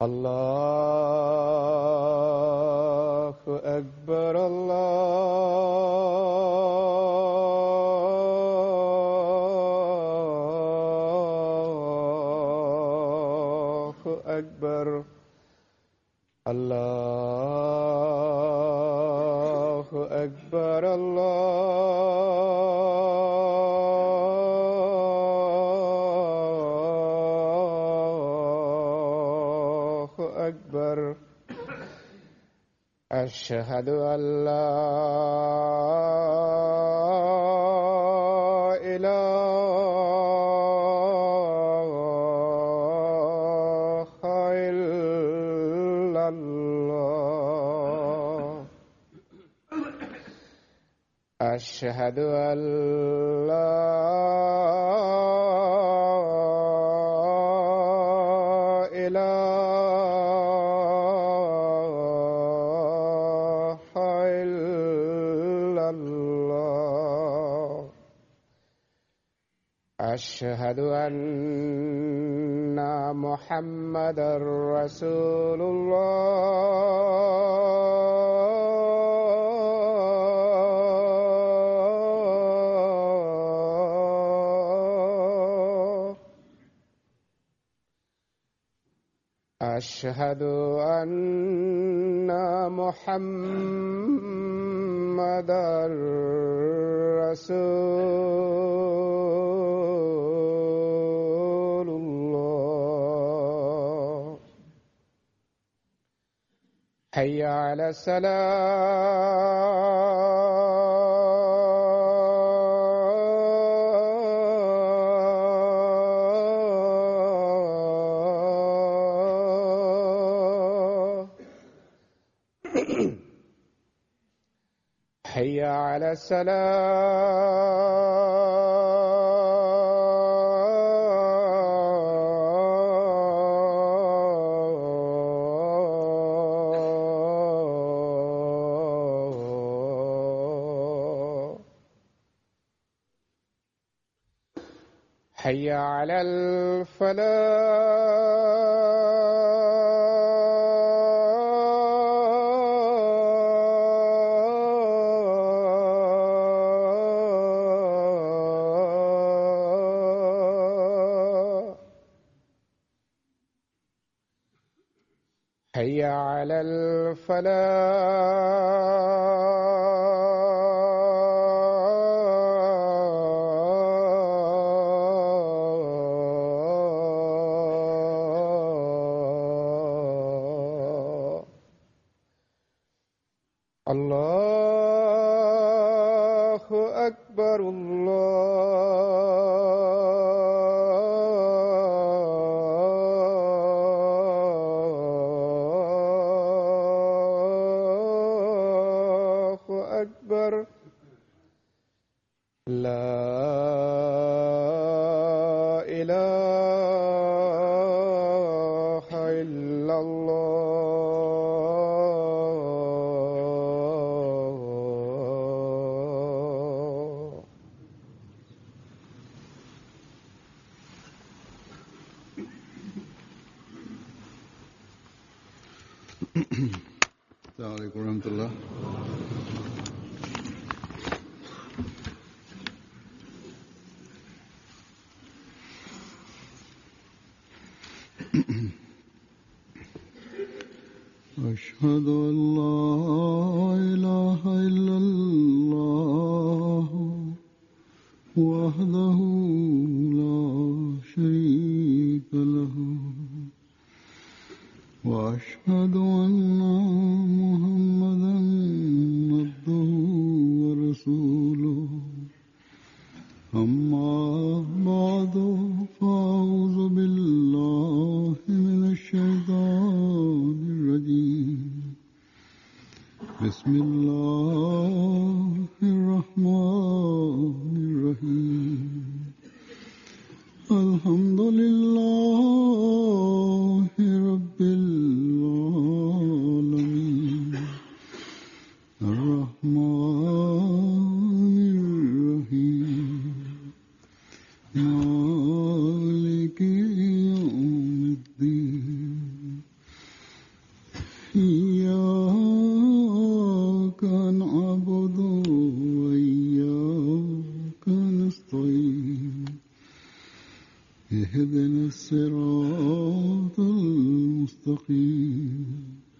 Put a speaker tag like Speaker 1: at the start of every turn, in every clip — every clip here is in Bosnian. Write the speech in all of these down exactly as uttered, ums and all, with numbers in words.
Speaker 1: الله أكبر الله أكبر الله أكبر الله أكبر. أشهد أن لا إله إلا الله. أشهد أن لا أشهد أن محمدًا رسول الله. أشهد أن محمدًا رسول الله. حي على الصلاة. حي على الصلاة. حي على الفلاح. حي على الفلاح. الله أكبر الله أكبر. لا إله إلا الله.
Speaker 2: السلام عليكم ورحمة الله. أشهد أن لا إله إلا الله وحده لا شريك له وأشهد أن محمدًا عبده ورسوله. أما بعد فأعوذ بالله من الشيطان الرجيم. بسم الله الرحمن الرحيم. الحمد لله رب العالمين. الرحمن الرحيم. مالك يوم الدين. إياك نعبد وإياك نستعين اهدنا الصراط المستقيم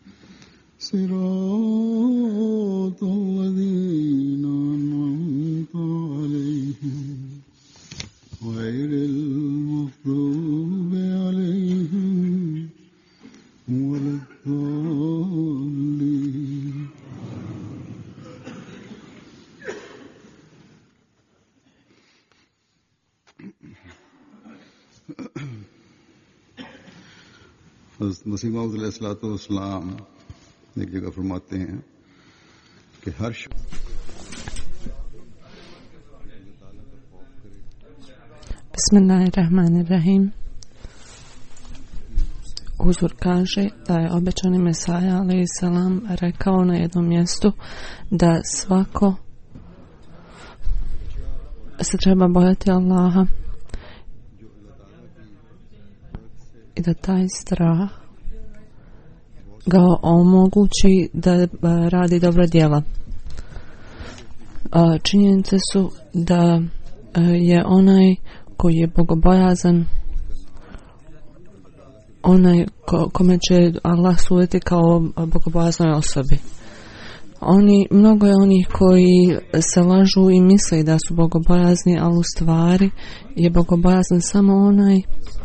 Speaker 2: صراط الذين أنعمت عليهم غير المغضوب عليهم ولا الضالين. मसीह मौऊद अलैहिस्सलाम एक जगह फरमाते हैं कि हर
Speaker 3: Bismillahirrahmanirrahim. Uzur kaže da je obećani Mesaja alejhi selam rekao na jednom mjestu da svako se treba bojati Allaha i da taj strah ga omogući da radi dobra djela. Činjenice su da je onaj koji je bogobojazan onaj ko, kome će Allah suditi kao bogobojaznoj osobi. Oni, mnogo je onih koji se lažu i misle da su bogobojazni, ali u stvari je bogobojazan samo onaj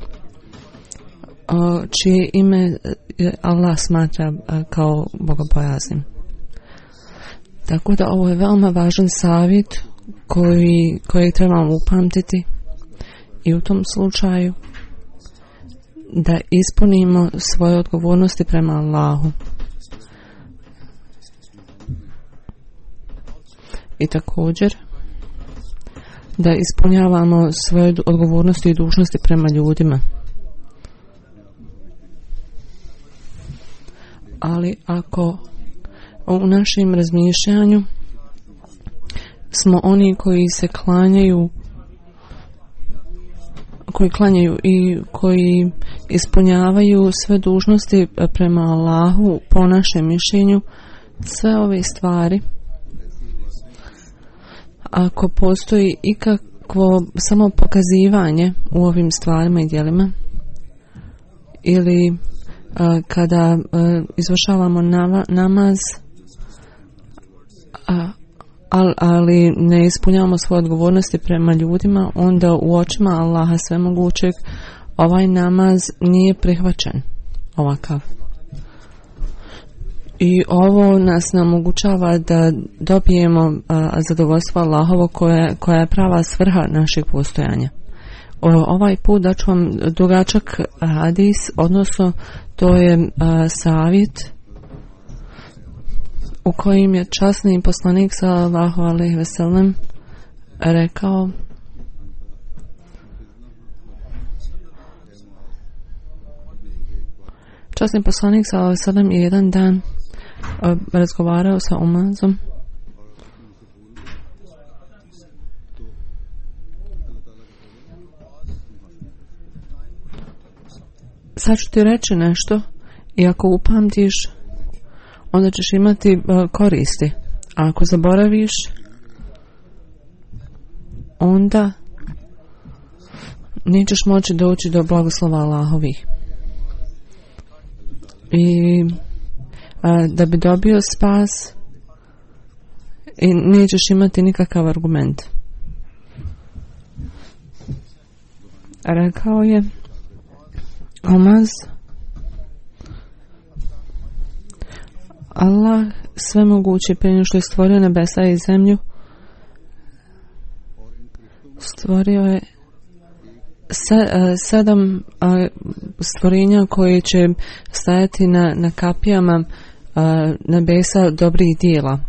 Speaker 3: čije ime Allah smatra kao bogobojaznim. Tako da ovo je veoma važan savjet koji, koji trebamo upamtiti i u tom slučaju da ispunimo svoje odgovornosti prema Allahu. I također da ispunjavamo svoje odgovornosti i dužnosti prema ljudima. Ali ako u našem razmišljanju smo oni koji se klanjaju koji klanjaju i koji ispunjavaju sve dužnosti prema Allahu po našem mišljenju, sve ove stvari, ako postoji ikakvo samo pokazivanje u ovim stvarima i djelima ili a, kada a, izvršavamo nava, namaz a, ali, ali ne ispunjavamo svoje odgovornosti prema ljudima, onda u očima Allaha svemogućeg ovaj namaz nije prihvaćen ovakav. I ovo nas omogućava da dobijemo a, zadovoljstvo Allahovo koje, koja je prava svrha našeg postojanja. O, ovaj put daću vam dugačak hadis, odnosno to je a, savjet u kojim je časni poslanik sallallahu alejhi ve sellem rekao: časni poslanik sallallahu alejhi ve sellem je jedan dan razgovarao sa Umazom sad ću ti reći nešto i ako upamtiš onda ćeš imati uh, koristi, a ako zaboraviš onda nećeš moći doći do blagoslova Allahovih. I uh, da bi dobio spas i nećeš imati nikakav argument. Rekao je Umaz: Allah svemogući prije nego što je stvorio nebesa i zemlju, stvorio je se, uh, sedam uh, stvorenja koje će stajati na, na kapijama uh, nebesa dobrih dijela.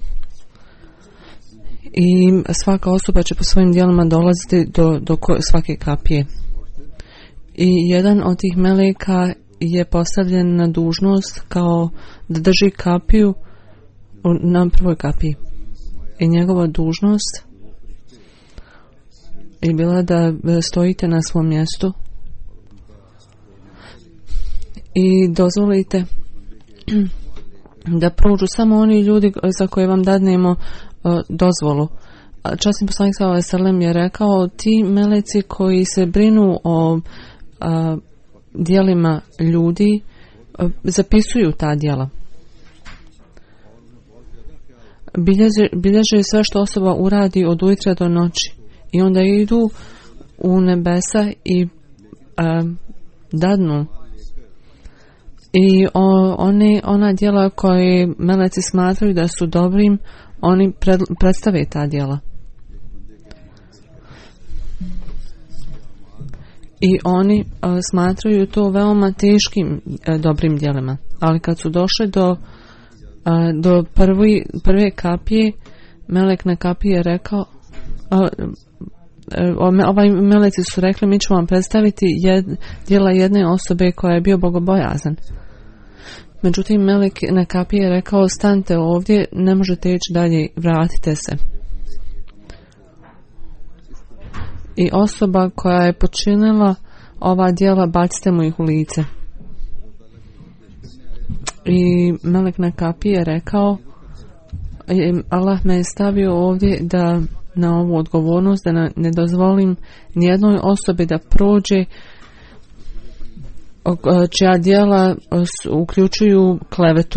Speaker 3: I svaka osoba će po svojim dijelima dolaziti do, do svake kapije. I jedan od tih meleka je postavljen na dužnost kao da drži kapiju na prvoj kapiji. I njegova dužnost je bila da stojite na svom mjestu i dozvolite da prođu samo oni ljudi za koje vam dadnemo uh, dozvolu. Časni poslanik sallallahu alejhi ve sellem je rekao, ti meleci koji se brinu o uh, djelima ljudi uh, zapisuju ta djela. Bilježe, bilježe sve što osoba uradi od ujutro do noći i onda idu u nebesa i uh, dadnu. I o, one, ona djela koje meleci smatraju da su dobrim, oni pred, predstave ta djela. I oni uh, smatraju to veoma teškim uh, dobrim djelima. Ali kad su došli do, uh, do prvi, prve kapije, melek na kapiji je rekao, uh, uh, ovaj meleci su rekli, mi ćemo vam predstaviti jed, djela jedne osobe koja je bio bogobojazan. Međutim, melek na kapiji je rekao, stanite ovdje, ne možete ići dalje, vratite se. I osoba koja je počinila ova djela, bacite mu ih u lice. I melek na kapiji je rekao, Allah me je stavio ovdje da na ovu odgovornost, da ne dozvolim nijednoj osobi da prođe čija djela uključuju klevetu.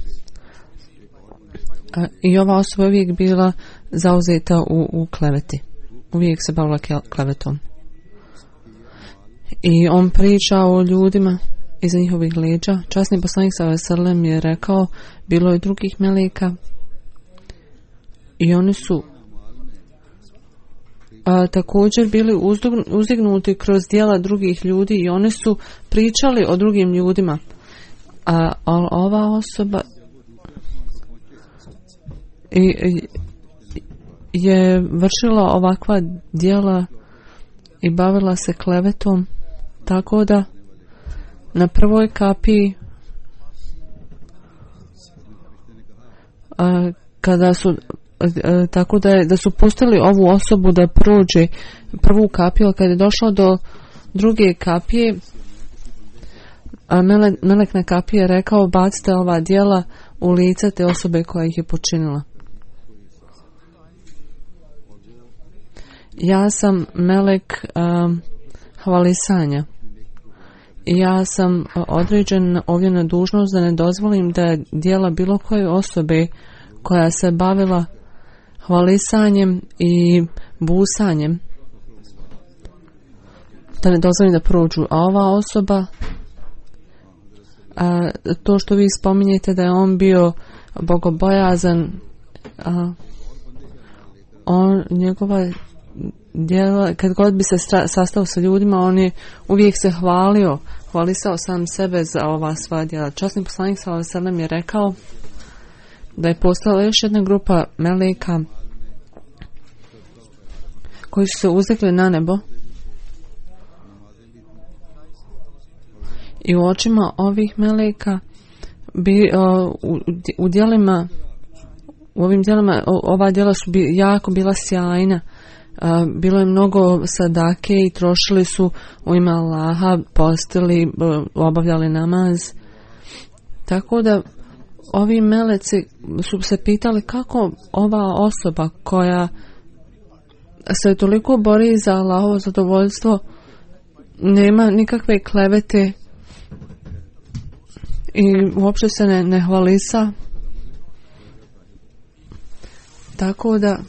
Speaker 3: I ova osoba je uvijek bila zauzeta u, u kleveti. Uvijek se bavila klevetom. I on priča o ljudima iza njihovih leđa. Časni poslanik sallallahu alejhi ve sellem je rekao, bilo je drugih meleka i oni su a, također bili uzdignuti kroz djela drugih ljudi i oni su pričali o drugim ljudima. A, a ova osoba i, i, je vršila ovakva djela i bavila se klevetom, tako da na prvoj kapiji a, kada su a, tako da, je, da su pustili ovu osobu da prođe prvu kapiju, kada je došlo do druge kapije, a mele, melek na kapiji je rekao, bacite ova djela u lice te osobe koja ih je počinila. Ja sam melek um, hvalisanja i ja sam određen ovdje na dužnost da ne dozvolim da djela bilo koje osobe koja se bavila hvalisanjem i busanjem, da ne dozvolim da prođu. A ova osoba, a, to što vi spominjete da je on bio bogobojazan, a, on, njegova djela, kad god bi se stra- sastao sa ljudima, on je uvijek se hvalio, hvalisao sam sebe za ova sva djela. Časni poslanik sallallahu alejhi ve sellem je rekao da je postala još jedna grupa meleka koji su se uzdigli na nebo i u očima ovih meleka bi, o, u, u djelima u ovim djelima o, ova djela su bi, jako bila sjajna. Uh, bilo je mnogo sadake i trošili su u ime Allaha, postili, uh, obavljali namaz. Tako da ovi meleci su se pitali kako ova osoba koja se toliko bori za Allahovo zadovoljstvo nema nikakve klevete i uopće se ne, ne hvalisa. Tako da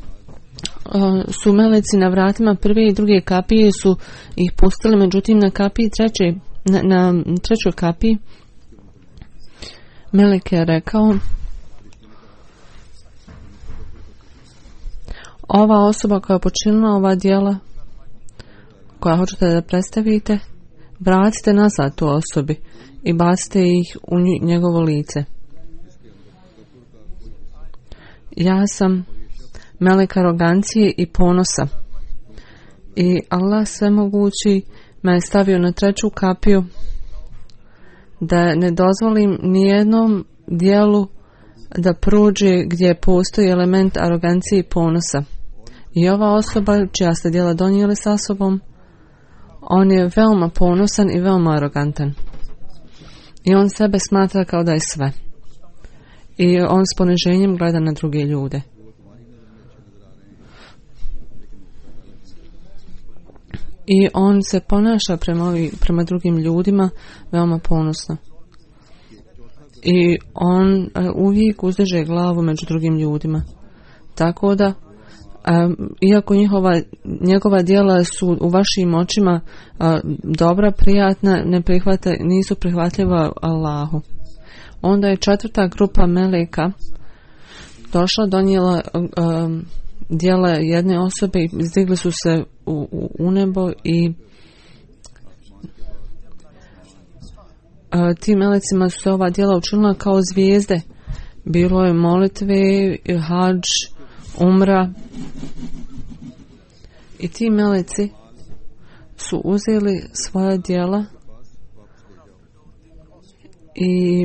Speaker 3: su meleci na vratima prve i druge kapije su ih pustili, međutim na kapiji treće, na, na trećoj kapiji melek je rekao, ova osoba koja je počinila ova djela koja hoćete da predstavite, vratite nazad tu osobi i bacite ih u njegovo lice. Ja sam melek arogancije i ponosa i Allah svemogući me je stavio na treću kapiju da ne dozvolim nijednom dijelu da prođe gdje postoji element arogancije i ponosa. I ova osoba čija ste djela donijeli sa sobom, on je veoma ponosan i veoma arogantan. I on sebe smatra kao da je sve. I on s poniženjem gleda na druge ljude. I on se ponaša prema, ovi, prema drugim ljudima veoma ponosno. I on uh, uvijek uzdiže glavu među drugim ljudima. Tako da, um, iako njihova, njegova djela su u vašim očima uh, dobra, prijatna, ne prihvata, nisu prihvatljiva Allahu. Onda je četvrta grupa meleka došla, donijela um, djela jedne osobe i izdigli su se u, u, u nebo i uh, tim melecima su se ova djela učinila kao zvijezde. Bilo je molitve, hadž, umra. I ti meleci su uzeli svoja djela i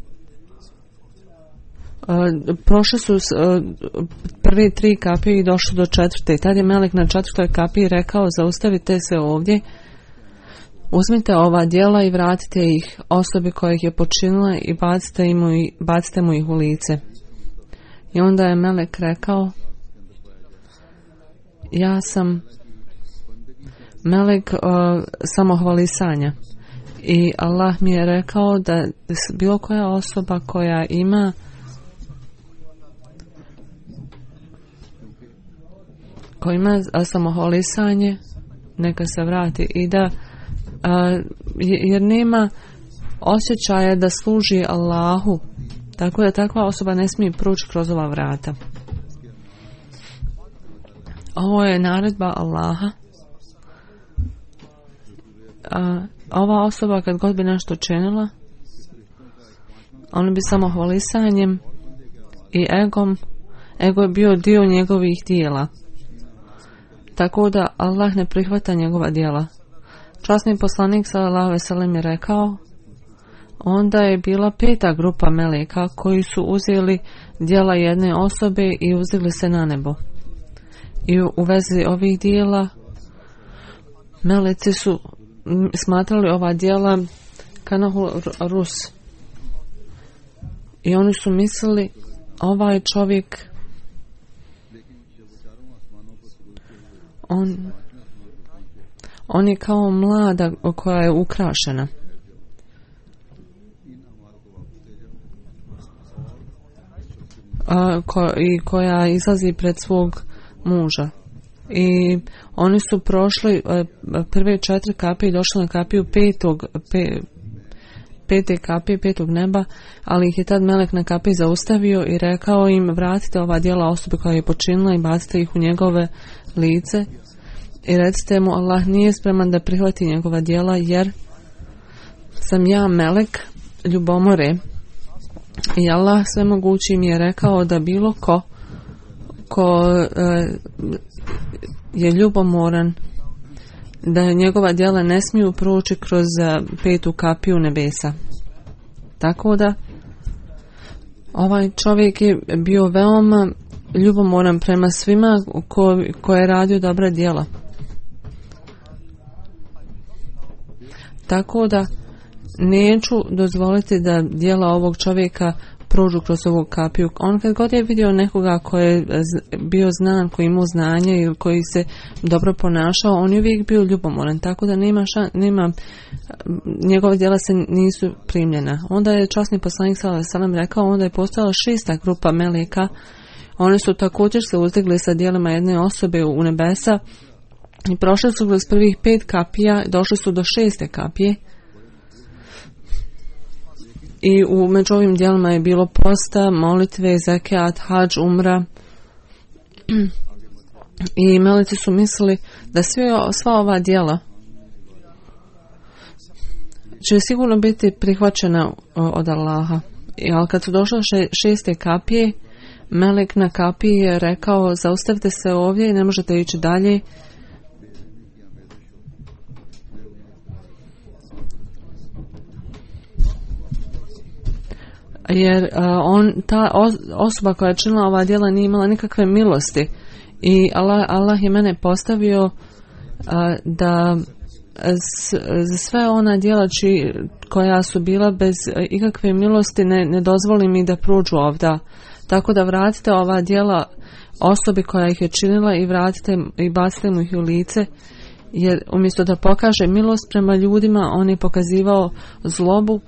Speaker 3: Uh, prošli su uh, prvi tri kapije i došli do četvrte. Tad je melek na četvrtoj kapiji rekao: zaustavite se ovdje, uzmite ova djela i vratite ih osobi koja ih je počinila i bacite mu, bacite mu ih u lice. I onda je melek rekao: ja sam melek uh, samohvalisanja i Allah mi je rekao da bilo koja osoba koja ima ko ima samohvalisanje, neka se vrati i da a, jer nema osjećaja da služi Allahu, tako da takva osoba ne smije proći kroz ova vrata. Ovo je naredba Allaha. A, ova osoba kad god bi nešto činila, on bi samohvalisanjem i egom, ego je bio dio njegovih dijela. Tako da Allah ne prihvata njegova djela. Časni poslanik sallallahu alejhi ve sellem je rekao: onda je bila peta grupa meleka koji su uzeli djela jedne osobe i uzdigli se na nebo. I u vezi ovih djela meleci su smatrali ova djela kanahul rus. I oni su mislili: ovaj čovjek On, on je kao mlada koja je ukrašena. A, ko, i koja izlazi pred svog muža. I oni su prošli a, prve četiri kapije i došli na kapiju petog, pe, pete kapije, petog neba, ali ih je tad melek na kapiji zaustavio i rekao im: vratite ova djela osobe koja je počinila i bacite ih u njegove lice i recite mu: Allah nije spreman da prihvati njegova djela, jer sam ja melek ljubomore i Allah svemogući mi je rekao da bilo ko ko e, je ljubomoran, da njegova djela ne smiju proći kroz petu kapiju nebesa. Tako da ovaj čovjek je bio veoma ljubomoran prema svima ko, ko je radio dobra djela. Tako da neću dozvoliti da djela ovog čovjeka prođu kroz ovu kapiju. On kad god je vidio nekoga koji je bio znan, koji imao znanje ili koji se dobro ponašao, on je uvijek bio ljubomoran, tako da nema, šan, nema njegove djela se nisu primljena. Onda je časni poslanik sallallahu alejhi ve sellem rekao: onda je postojala šesta grupa meleka. Oni su također se uzdigli sa djelima jedne osobe u nebesa i prošli su kroz prvih pet kapija, došli su do šeste kapije. I u među ovim djelima je bilo posta, molitve, zekat, hadž, umra. I meleci su mislili da sve, sva ova djela će sigurno biti prihvaćena od Allaha. I, ali kad su došle še, šeste kapije, melek na kapiji je rekao: zaustavite se ovdje i ne možete ići dalje. Jer uh, on, ta osoba koja je činila ova djela nije imala nikakve milosti. I Allah, Allah je mene postavio uh, da za sve ona djela či, koja su bila bez ikakve milosti ne, ne dozvoli mi da prođu ovda. Tako da vratite ova djela osobi koja ih je činila i vratite i bacite mu ih u lice, jer umjesto da pokaže milost prema ljudima, on je pokazivao zlobu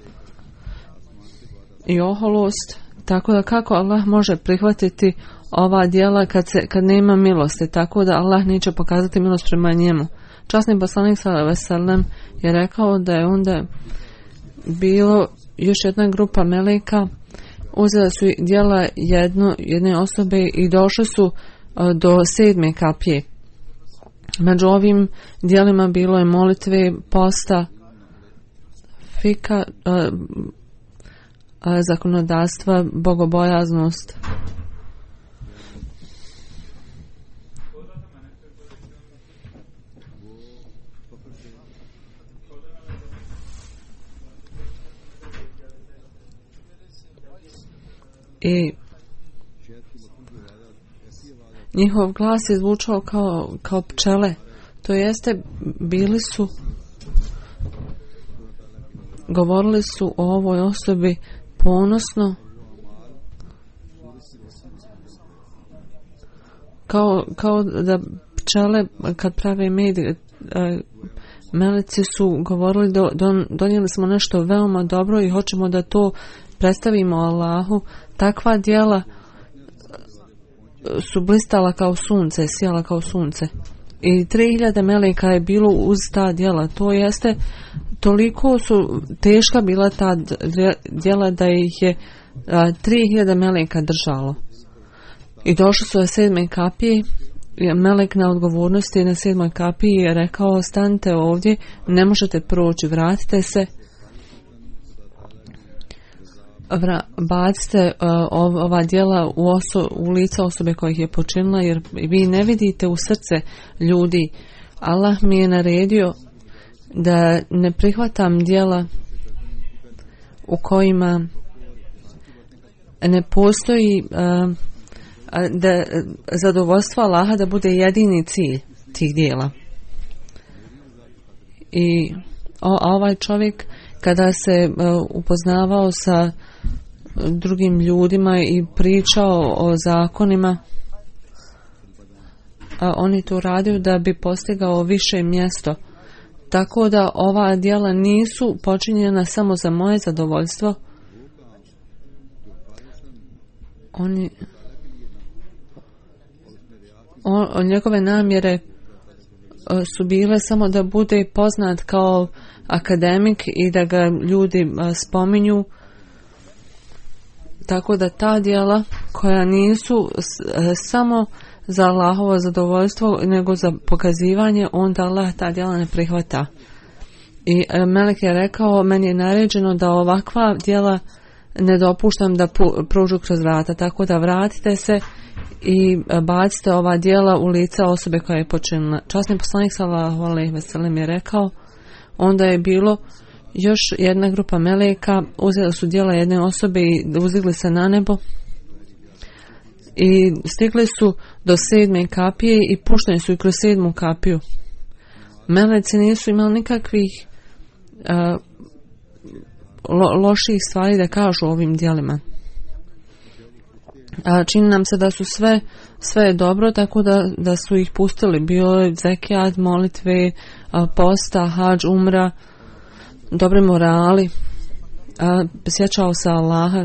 Speaker 3: i oholost. Tako da kako Allah može prihvatiti ova djela kad, se, kad nema milosti, tako da Allah neće pokazati milost prema njemu. Časni poslanik sallallahu alejhi ve sellem je rekao da je onda bilo još jedna grupa meleka, uzela su djela jedno, jedne osobe i došli su uh, do sedme kapije. Među ovim djelima bilo je molitve, posta, fika, uh, uh, zakonodavstva, bogobojaznost. I njihov glas je zvučao kao, kao pčele. To jeste, bili su, govorili su o ovoj osobi ponosno, kao, kao da pčele kad prave med, meleci su govorili do, don, donijeli smo nešto veoma dobro i hoćemo da to predstavimo Allahu. Takva djela su blistala kao sunce, sjala kao sunce. I tri hiljade meleka je bilo uz ta djela. To jeste, toliko su teška bila ta djela da ih je tri hiljade meleka držalo. I došli su na sedme kapije. Melek na odgovornosti na sedmoj kapiji je rekao: ostanite ovdje, ne možete proći, vratite se, Vra, bacite uh, ova djela u, oso, u lica osobe koja ih je počinila, jer vi ne vidite u srce ljudi. Allah mi je naredio da ne prihvatam djela u kojima ne postoji uh, da zadovoljstvo Allaha da bude jedini cilj tih djela. I o, ovaj čovjek kada se uh, upoznavao sa drugim ljudima i pričao o zakonima, a on je to radio da bi postigao više mjesto. Tako da ova djela nisu počinjena samo za moje zadovoljstvo. Oni on, njegove namjere su bile samo da bude poznat kao akademik i da ga ljudi spominju. Tako da ta djela koja nisu samo za Allahovo zadovoljstvo nego za pokazivanje, onda Allah ta djela ne prihvata. I Melek je rekao: meni je naređeno da ovakva djela ne dopuštam da prođu kroz vrata, tako da vratite se i bacite ova djela u lica osobe koja je počinila. Časni poslanik sallallahu alejhi ve sellem je rekao: onda je bilo još jedna grupa meleka, uzeli su djela jedne osobe i uzdigli se na nebo i stigli su do sedme kapije i pušteni su i kroz sedmu kapiju. Meleci nisu imali nikakvih uh, lo, loših stvari da kažu o ovim djelima. A čini nam se da su sve sve je dobro, tako da, da su ih pustili. Bilo je zekijat, molitve, posta, hadž, umra, dobre morali, a, sjećao se Allaha.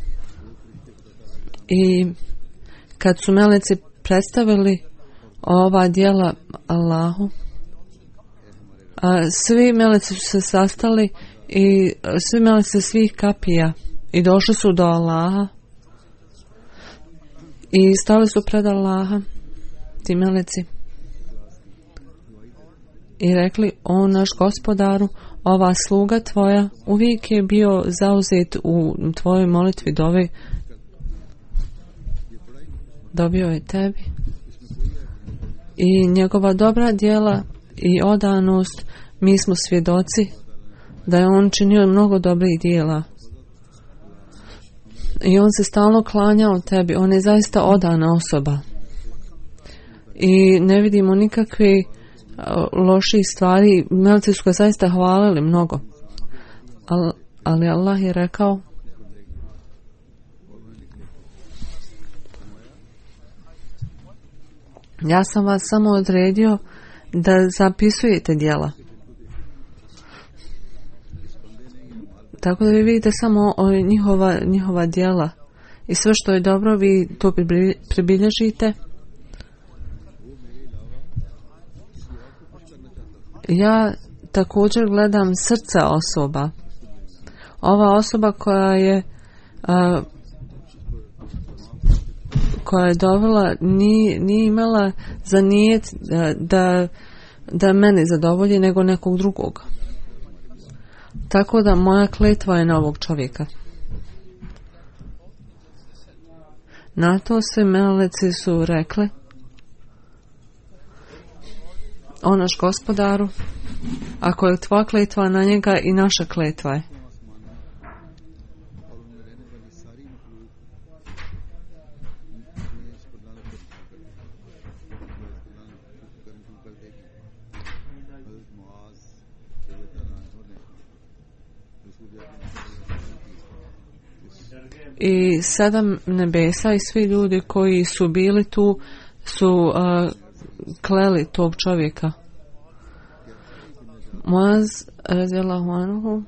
Speaker 3: I kad su meleci predstavili ova djela Allahu, a, svi meleci su se sastali i svi meleci svih kapija i došli su do Allaha i stali su pred Allaha, ti meleci, i rekli: o naš gospodaru, ova sluga tvoja uvijek je bio zauzet u tvojoj molitvi dovi, dobio je tebi i njegova dobra djela i odanost, mi smo svjedoci da je on činio mnogo dobrih djela i on se stalno klanjao tebi. On je zaista odana osoba i ne vidimo nikakve loših stvari, meleci su ga zaista hvalili mnogo. Al, ali Allah je rekao ja sam vas samo odredio da zapisujete djela. Tako da vi vidite samo njihova, njihova djela i sve što je dobro vi to pribilježite. Ja također gledam srca osoba. Ova osoba koja je a, koja je dovela nije, nije imala za nijet da, da, da mene zadovolji nego nekog drugog. Tako da moja kletva je na ovog čovjeka. Na to se meleci su rekli o naš gospodaru, ako je tvoja kletva na njega i naša kletva je. I sedam nebesa i svi ljudi koji su bili tu su uh, kleli tog čovjeka. Muaz radijallahu anhu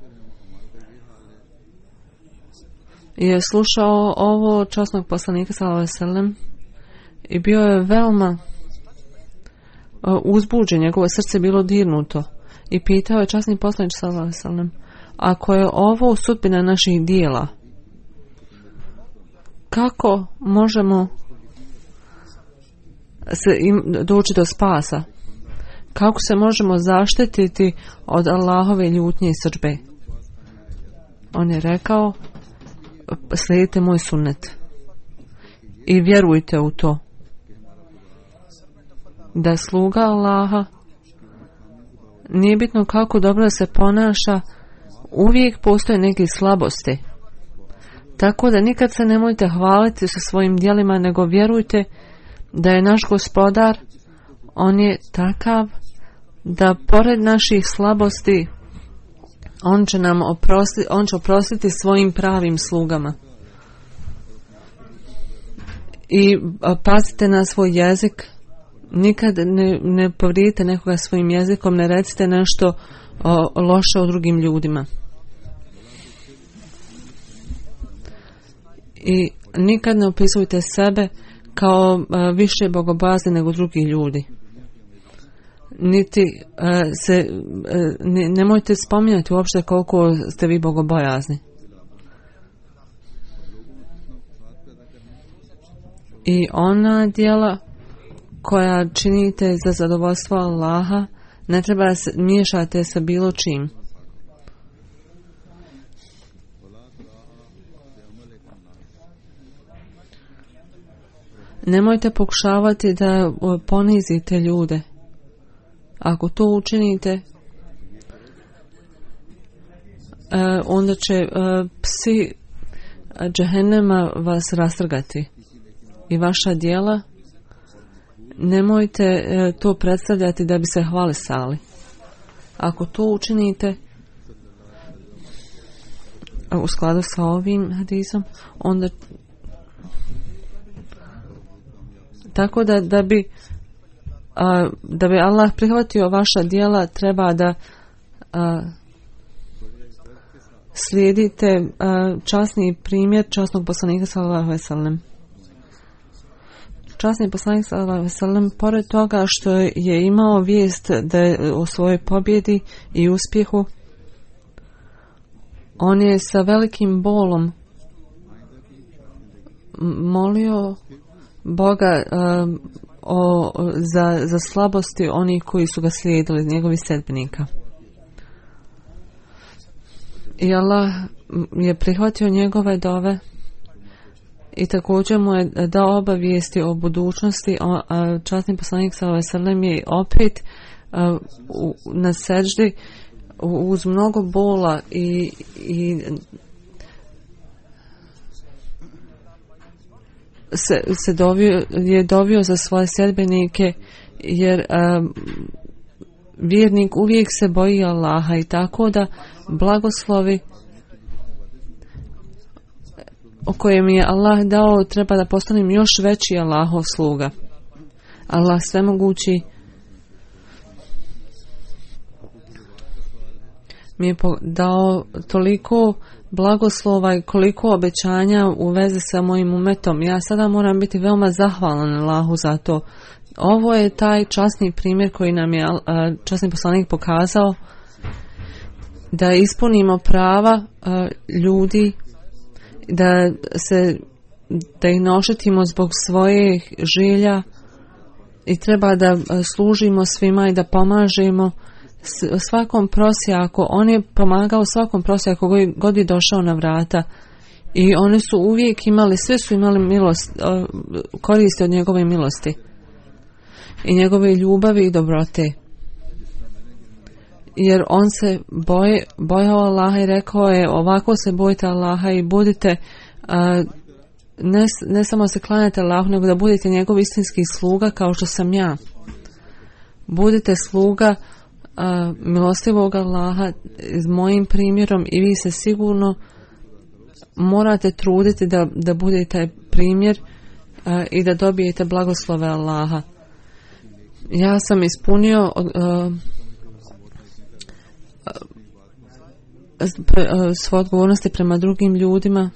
Speaker 3: je slušao ovo časnog poslanika sallallahu alejhi ve sellem i bio je veoma uh, uzbuđen, njegovo srce bilo dirnuto i pitao je časni poslanik sallallahu alejhi ve sellem, ako je ovo sudbina naših dijela, kako možemo se im doći do spasa? Kako se možemo zaštititi od Allahove ljutnje i srdbe? On je rekao, slijedite moj sunnet i vjerujte u to da sluga Allaha, nije bitno kako dobro se ponaša, uvijek postoje neke slabosti. Tako da nikad se nemojte hvaliti sa svojim djelima, nego vjerujte da je naš gospodar, on je takav da pored naših slabosti on će nam oprostiti, on će oprostiti svojim pravim slugama. I pazite na svoj jezik, nikad ne, ne povrijedite nekoga svojim jezikom, ne recite nešto o, loše o drugim ljudima. I nikad ne opisujte sebe kao uh, više bogobojazni nego drugi ljudi. Niti uh, se uh, ne, nemojte spominjati uopšte koliko ste vi bogobojazni. I ona djela koja činite za zadovoljstvo Allaha, ne treba da se miješate sa bilo čim. Nemojte pokušavati da ponizite ljude. Ako to učinite, onda će psi džehennema vas rastrgati. I vaša djela, nemojte to predstavljati da bi se hvalisali. Ako to učinite u skladu sa ovim hadisom, onda tako da, da bi a, da bi Allah prihvatio vaša djela, treba da a, slijedite a, časni primjer časnog poslanika sallallahu alejhi ve sellem. Časni poslanik sallallahu alejhi ve sellem, pored toga što je imao vijest da je o svojoj pobjedi i uspjehu, on je sa velikim bolom molio Boga um, o, za, za slabosti onih koji su ga slijedili, njegovi sedbenika. I Allah je prihvatio njegove dove i također mu je dao obavijesti o budućnosti. A časni poslanik sallallahu alejhi ve sellem je opet a, u, na seždi uz mnogo bola i, i se, se dovio, je dovio za svoje sedbenike jer a, vjernik uvijek se boji Allaha i tako da blagoslovi o kojem je Allah dao treba da postanem još veći Allahov sluga. Allah svemogući mi je dao toliko blagoslova i koliko obećanja u vezi sa mojim umetom. Ja sada moram biti veoma zahvalan Allahu za to. Ovo je taj časni primjer koji nam je časni poslanik pokazao, da ispunimo prava ljudi, da se da ih ne oštetimo zbog svojih želja i treba da služimo svima i da pomažemo svakom prosjaku. On je pomagao svakom prosjaku koji god je došao na vrata i oni su uvijek imali, sve su imali milost, koristi od njegove milosti i njegove ljubavi i dobrote, jer on se boje, bojao Allaha i rekao je: ovako se bojite Allaha i budite a, ne, ne samo se klanjate Allahu, nego da budete njegov istinski sluga kao što sam ja. Budite sluga a, milostivog Allaha s mojim primjerom i vi se sigurno morate truditi da, da budete taj primjer a, i da dobijete blagoslove Allaha. Ja sam ispunio uh, pre, uh, svoje odgovornosti prema drugim ljudima.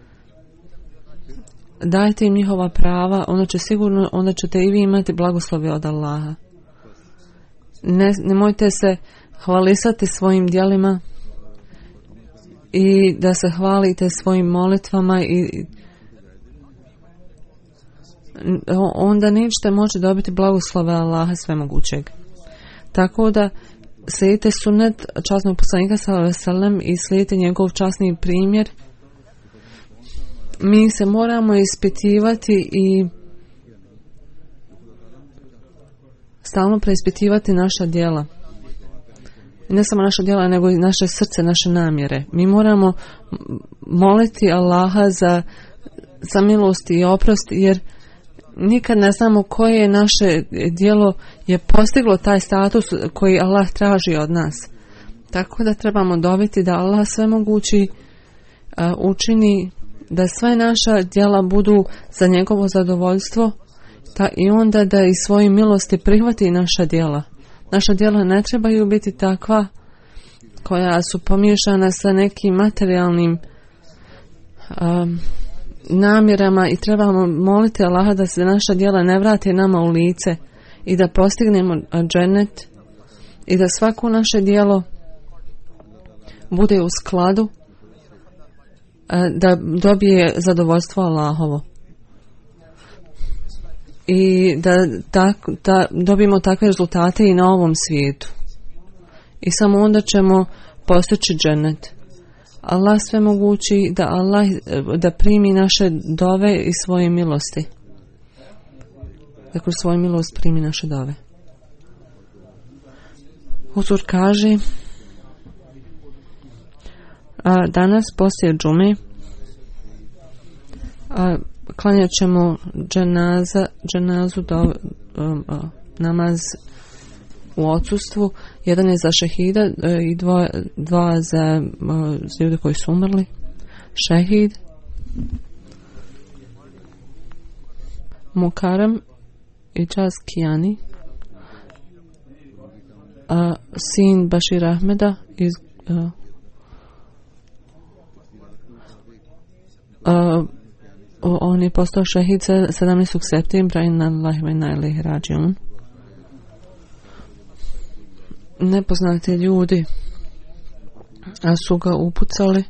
Speaker 3: Dajte im njihova prava, onda će sigurno, onda ćete i vi imati blagoslove od Allaha. Ne, nemojte se hvalisati svojim djelima i da se hvalite svojim molitvama i onda nećete moći dobiti blagoslove Allaha svemogućeg. Tako da slijedite sunnet časnog poslanika sallallahu alejhi ve sellem i slijedite njegov časni primjer. Mi se moramo ispitivati i stalno preispitivati naša djela. Ne samo naša djela, nego i naše srce, naše namjere. Mi moramo moliti Allaha za, za milost i oprost, jer nikad ne znamo koje naše djelo je postiglo taj status koji Allah traži od nas. Tako da trebamo dobiti da Allah svemogući uh, učini da sve naša djela budu za njegovo zadovoljstvo, ta, i onda da iz svoje milosti prihvati naša djela. Naša djela ne trebaju biti takva koja su pomiješana sa nekim materijalnim um, namjerama i trebamo moliti Allaha da se naša djela ne vrate nama u lice i da postignemo džennet i da svako naše djelo bude u skladu, da dobije zadovoljstvo Allahovo i da, tak, da dobijemo takve rezultate i na ovom svijetu i samo onda ćemo postići džennet. Allah sve mogući da Allah da primi naše dove i svoje milosti. Da kroz svoju milost primi naše dove. Huzur kaže: a danas poslije džume a, klanjat ćemo dženaza, dženazu do, um, uh, namaz u odsustvu. Jedan je za šehida uh, i dva, dva za uh, ljude koji su umrli. Šehid Mukarram Ijaz Kijani, uh, sin Bashir Ahmeda iz uh, uh, on je postao šehid sedamnaestog septembra i na Allahi wa inna ilaihi rađiun. Nepoznati ljudi a su ga upucali.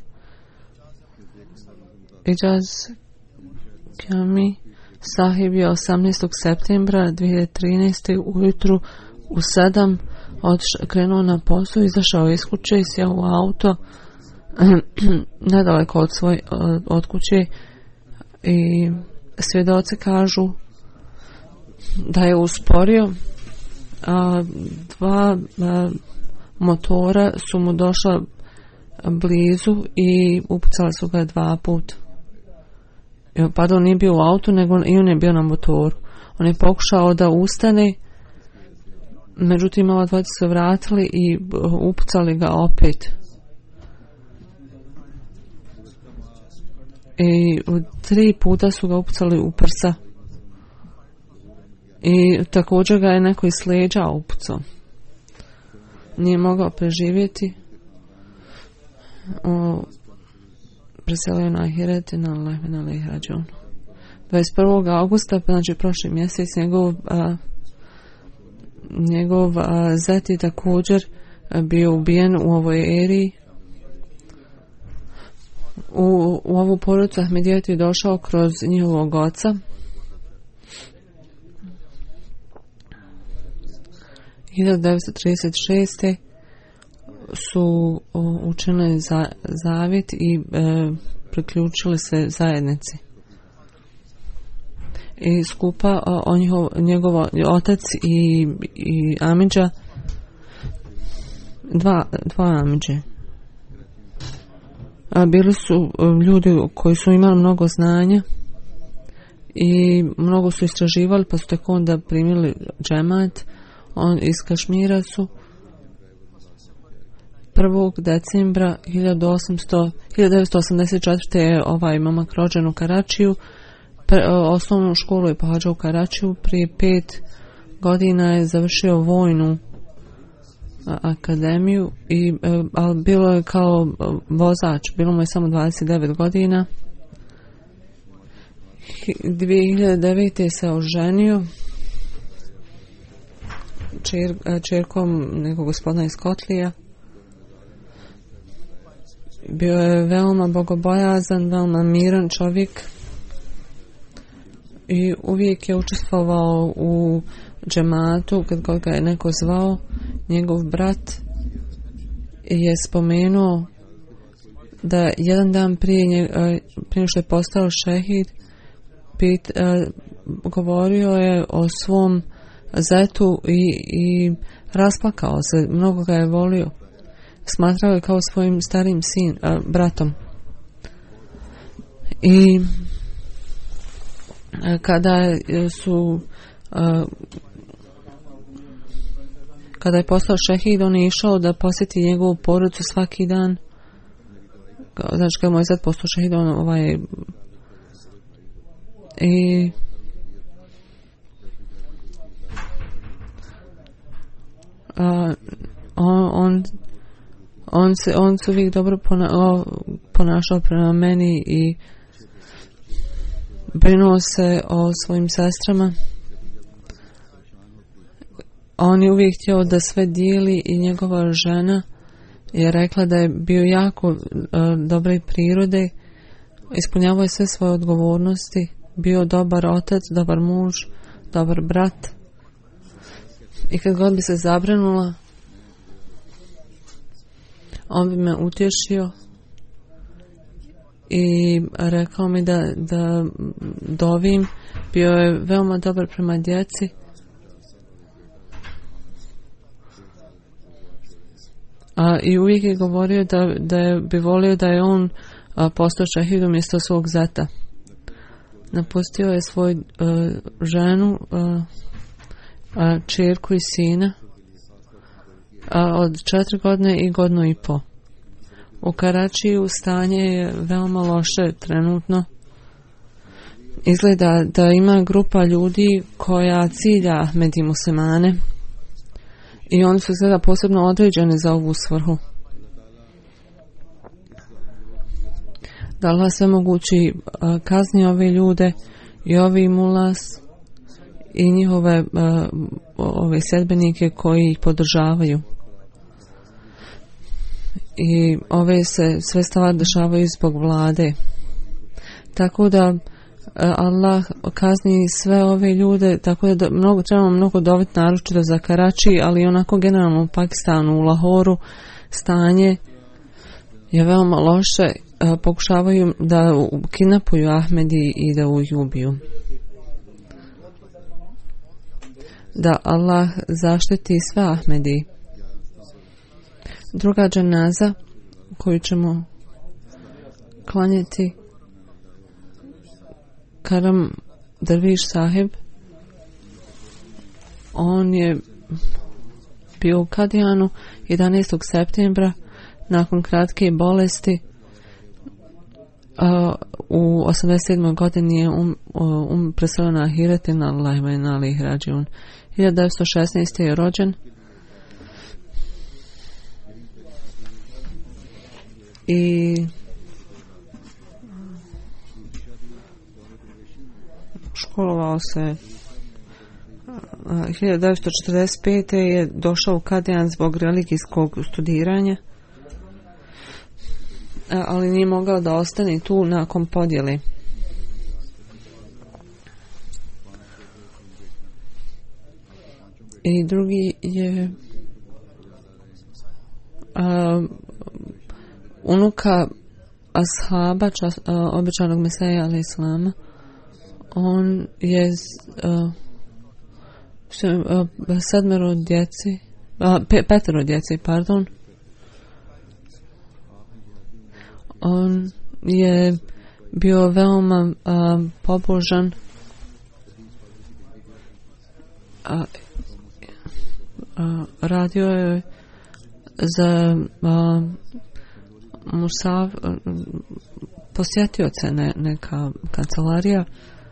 Speaker 3: Ijaz Kami sahib je osamnaestog septembra dvije hiljade trinaeste ujutru u sedam od, krenuo na posao, izašao iz kuće i sjeo u auto nedaleko od, svoj, od, od kuće i svjedoci kažu da je usporio, a dva a, motora su mu došla blizu i upucali su ga dva put. Pardon, nije bio u autu, nego i on je bio na motoru. On je pokušao da ustane, Međutim, ova dvojica se vratili i upucali ga opet. I tri puta su ga upucali u prsa. I također ga je neko iz leđa upucao. Nije mogao preživjeti. O, preselio na Ahiret i na Allahi na Allahi rađun. dvadeset prvog augusta, znači prošli mjesec, njegov a, njegov a, zet je također a, bio ubijen u ovoj eri. U, u ovu porodicu Ahmedijet je došao kroz njihovog oca. hiljadu devetsto trideset šeste. su o, učinili za, zavjet i e, priključili se zajednici. I skupa o, o njihov, njegov otac i, i Amidža, dva, dva Amidže. A bili su ljudi koji su imali mnogo znanja i mnogo su istraživali, pa su tek onda primili džemat. On iz Kašmira su prvog decembra hiljadu devetsto osamdeset četvrte. je ovaj momak rođen u Karačiju. Pre, osnovnu školu je pohađao u Karačiju. Prije pet godina je završio vojnu a, akademiju i ali bilo je kao vozač, bilo mu je samo dvadeset devet godina. dvije hiljade devete. se oženio čer, čerkom nekog gospodina iz Kotlija. Bio je veoma bogobojazan, veoma miran čovjek i uvijek je učestvovao u džematu kad god ga je neko zvao. Njegov brat je spomenuo da jedan dan prije, nje, prije što je postao šehid, pit, govorio je o svom zetu i, i rasplakao se, mnogo ga je volio. Smatrao je kao svojim starim sin, a, bratom. I a, kada su a, kada je postao šehid, on je išao da posjeti njegovu porodicu svaki dan. Znači kada mu je zet postao šehid, on ovaj i a, on, on On se, on se uvijek dobro pona, o, ponašao prema meni i brinuo se o svojim sestrama. On je uvijek htio da sve dijeli i njegova žena je rekla da je bio jako uh, dobre prirode, ispunjavao je sve svoje odgovornosti, bio dobar otac, dobar muž, dobar brat. I kad god bi se zabrinula, on bi me utješio i rekao mi da, da dovim. Bio je veoma dobar prema djeci. A, i uvijek je govorio da, da je, bi volio da je on a, postao šehid umjesto svog zeta. Napustio je svoju ženu, a, a, čerku i sina a, od četiri godine i godinu i po. U Karačiju stanje je veoma loše trenutno. Izgleda da ima grupa ljudi koja cilja Ahmedi muslimane i oni su izgleda posebno određeni za ovu svrhu. Da Allah sve mogući kazni ove ljude i ovi mulas i njihove ove sedbenike koji ih podržavaju. I ove se sve stvari dešavaju zbog vlade. Tako da Allah kazni sve ove ljude, tako da mnogo, trebamo mnogo doviti naročito za Karači, ali onako generalno u Pakistanu, u Lahoru stanje je veoma loše. Pokušavaju da kidnapuju Ahmedi i da ih ubiju. Da Allah zaštiti sve Ahmedi. Druga dženaza koju ćemo klanjati, Karam Derviš sahib, on je bio u Kadijanu jedanaestog septembra nakon kratke bolesti. Uh, u osamdeset sedmoj godini je um, um, preselio na Ahiret i na Allahi na alihi rađiun. hiljadu devetsto šesnaeste. je rođen i školovao se. hiljadu devetsto četrdeset pete. je došao u Kadijan zbog religijskog studiranja, ali nije mogao da ostane tu nakon podjele. I drugi je a, unuka ashaba, čas, a, običanog Meseja alaih salama. On je a, a, sedmero djeci, a, pe, petero djeci, pardon. On je bio veoma a, pobožan, a, a, radio je za a, Musav, a, posjetioce ne, neka kancelarija,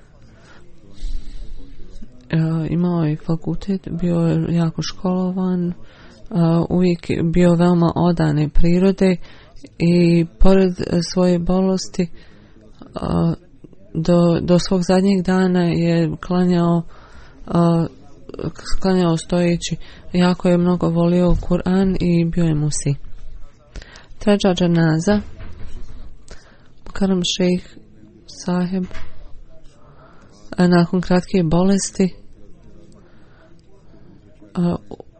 Speaker 3: a, imao je fakultet, bio je jako školovan, a, uvijek bio veoma odane prirode i pored svoje bolesti a, do, do svog zadnjeg dana je klanjao a, klanjao stojeći. Jako je mnogo volio Kur'an i bio je musi. Treća dženaza, Karam šejh sahib, a nakon kratke bolesti a,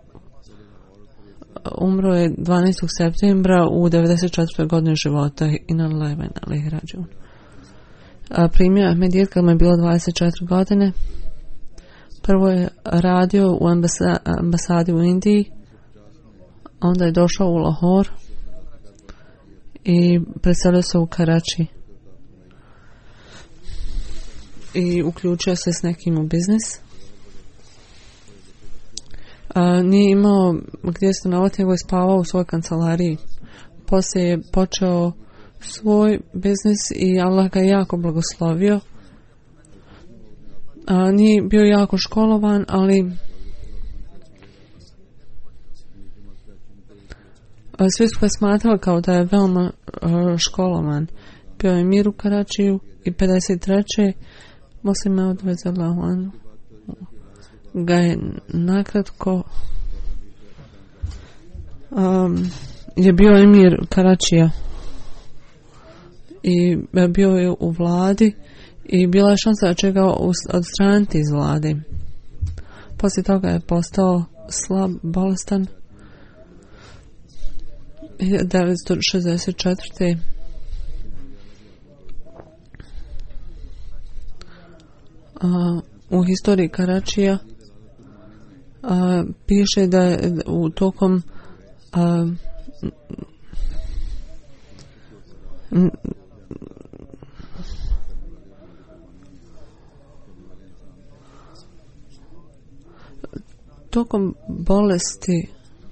Speaker 3: umro je dvanaestog septembra u devedeset četvrtoj godini života i na Lajven alaih rađun. Primio Ahmedijet kad mu je bilo dvadeset četiri godine. Prvo je radio u ambasa, ambasadi u Indiji, onda je došao u Lahor i preselio se u Karači i uključio se s nekim u biznis. A, nije imao gdje stanovati, nego je spavao u svojoj kancelariji. Poslije je počeo svoj biznis i Allah ga jako blagoslovio. A, nije bio jako školovan, ali a, svi su ga smatrali kao da je veoma a, školovan. Bio je mir u Karačiju i pedeset treće. Moslime odvezala on ga je nakratko um, je bio emir Karačija i bio je u vladi i bila je šansa da će ga odstraniti iz vlade. Poslije toga je postao slab, bolestan. hiljadu devetsto šezdeset četvrte. Uh, u historiji Karačija uh, piše da je u tokom uh, n, tokom bolesti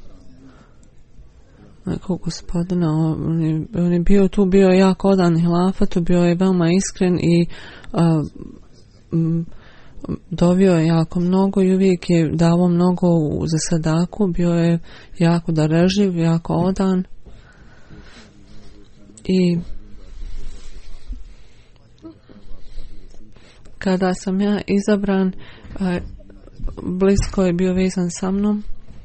Speaker 3: nekog gospodina, on je, on je bio tu, bio je jako odan hilafatu, bio je veoma iskren i uh, m, dovio je jako mnogo i uvijek je davao mnogo za sadaku, bio je jako darežljiv, jako odan i kada sam ja izabran, blisko je bio vezan sa mnom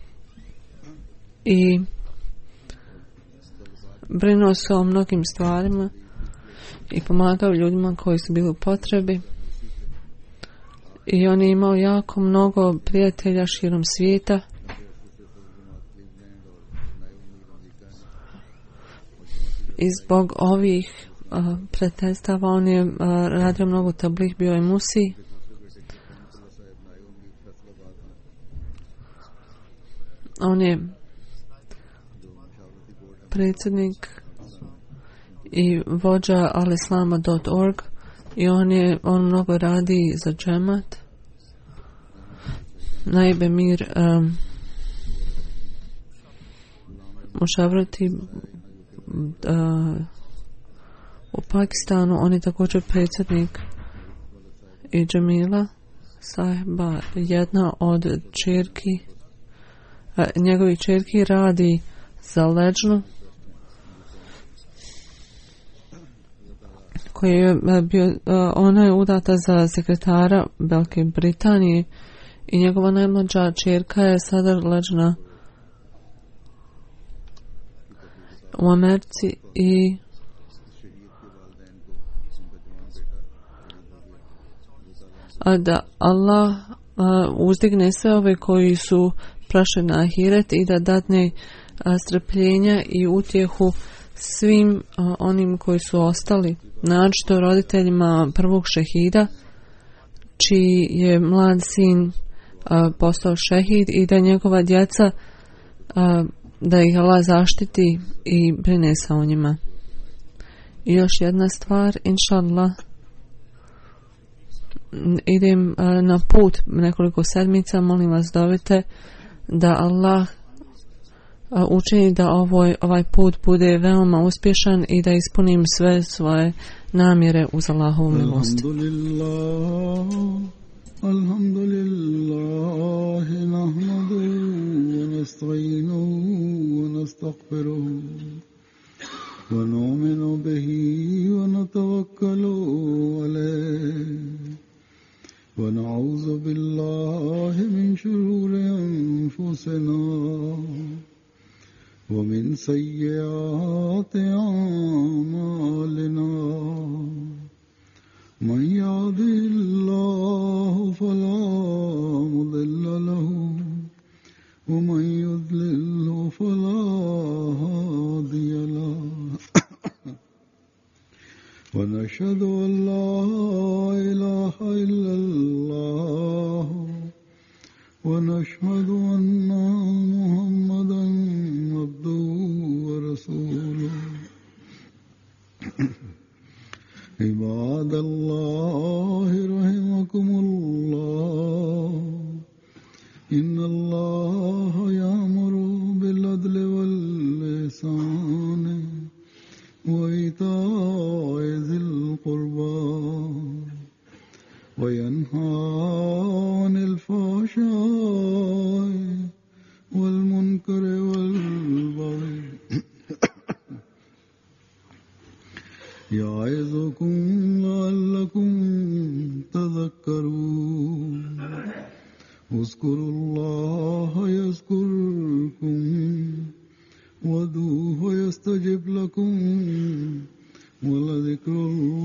Speaker 3: i brinuo se o mnogim stvarima i pomagao ljudima koji su bili u potrebi. I on je imao jako mnogo prijatelja širom svijeta. I zbog ovih uh, pretestava on je uh, radio mnogo tablih, bio je musi. On je predsjednik i vođa al islama dot org. I on je, on mnogo radi za džemat. Naib Emir um, mušavrati uh, u Pakistanu, on je također predsjednik i Džamila sahiba, jedna od čerki, uh, njegovih čerki radi za Leđnu, koji je bio, uh, ona je udata za sekretara Velike Britanije i njegova najmlađa čerka je sada Leđna u Americi i a da Allah a, uzdigne sve ove koji su prošli na ahiret i da dadne a, strpljenja i utjehu svim a, onim koji su ostali, naročito roditeljima prvog šehida čiji je mlad sin a, postao šehid i da njegova djeca a, da ih Allah zaštiti i brine se o njima. I još jedna stvar, inša Allah, idem a, na put nekoliko sedmica, molim vas dovite da Allah a, učini da ovoj, ovaj put bude veoma uspješan i da ispunim sve svoje namjere uz Allahovu milost.
Speaker 2: الحمد لله نحمده ونستعينه ونستغفره ونؤمن به ونتوكل عليه ونعوذ بالله من شرور أنفسنا ومن سيئات أعمالنا من يهده الله فلا مضل له ومن يضلل فلا هادي له ونشهد أن لا إله إلا الله ونشهد أن محمدا عبده ورسوله عباد الله رحمكم الله إن الله يأمر بالعدل والإحسان وإيتاء ذي القربى وينهى عن الفحشاء والمنكر والبغي يعظكم لعلكم تذكرون اذكروا الله يذكركم وادعوه يستجب لكم ولذكر الله